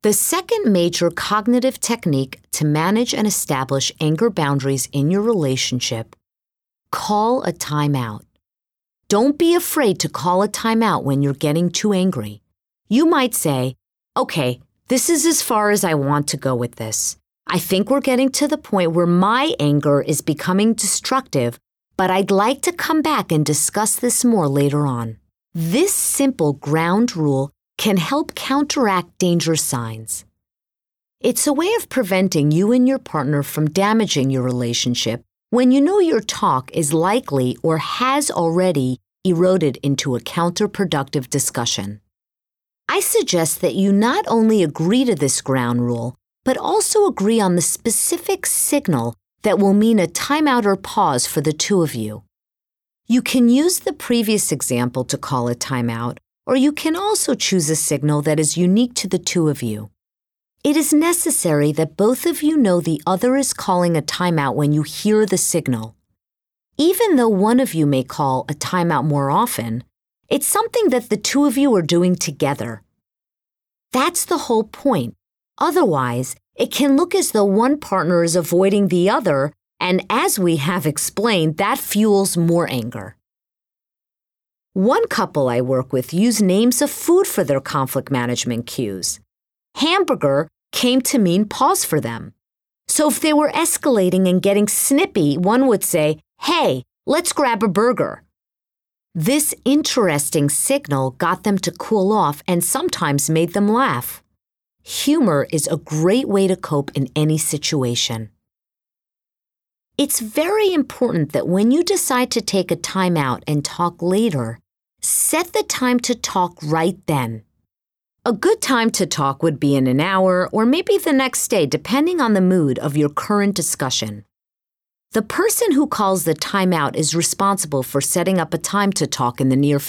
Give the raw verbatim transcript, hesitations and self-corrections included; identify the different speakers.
Speaker 1: The second major cognitive technique to manage and establish anger boundaries in your relationship: call a timeout. Don't be afraid to call a timeout when you're getting too angry. You might say, okay, this is as far as I want to go with this. I think we're getting to the point where my anger is becoming destructive, but I'd like to come back and discuss this more later on. This simple ground rule can help counteract danger signs. It's a way of preventing you and your partner from damaging your relationship when you know your talk is likely or has already eroded into a counterproductive discussion. I suggest that you not only agree to this ground rule, but also agree on the specific signal that will mean a timeout or pause for the two of you. You can use the previous example to call a timeout, or you can also choose a signal that is unique to the two of you. It is necessary that both of you know the other is calling a timeout when you hear the signal. Even though one of you may call a timeout more often, it's something that the two of you are doing together. That's the whole point. Otherwise, it can look as though one partner is avoiding the other, and as we have explained, that fuels more anger. One couple I work with use names of food for their conflict management cues. Hamburger came to mean pause for them. So if they were escalating and getting snippy, one would say, hey, let's grab a burger. This interesting signal got them to cool off and sometimes made them laugh. Humor is a great way to cope in any situation. It's very important that when you decide to take a time out and talk later, set the time to talk right then. A good time to talk would be in an hour or maybe the next day, depending on the mood of your current discussion. The person who calls the timeout is responsible for setting up a time to talk in the near